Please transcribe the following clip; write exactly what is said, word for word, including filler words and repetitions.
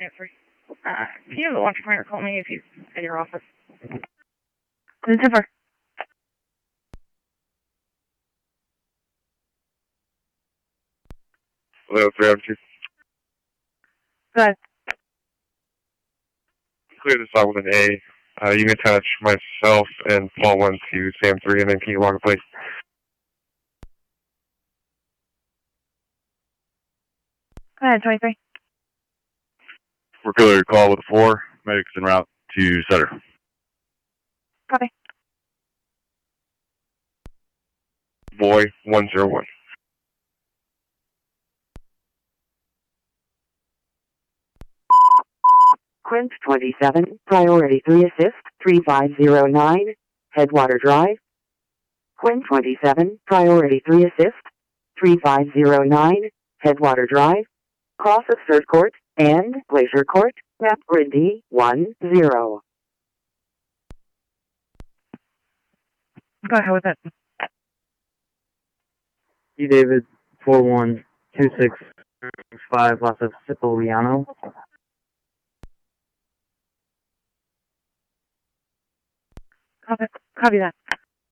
Answer. Uh, can you have the launch pointer call me if you at your office? Zipper. Hello, three oh two. Go ahead. Clear this out with an A. Uh, you can attach myself and Paul one to Sam three, and then can you log a place? Go ahead, twenty-three. We're clear call with a four. Medics en route to Sutter. Copy. Boy one zero one. Quint twenty-seven, priority three assist, three five zero nine, Headwater Drive. Quint twenty-seven, priority three assist, three five zero nine, Headwater Drive. Cross of Third Court and Glacier Court, map Rindy one zero. Go ahead with it. E. David, four one two six five, Los of Cipoliano. Copy, copy that.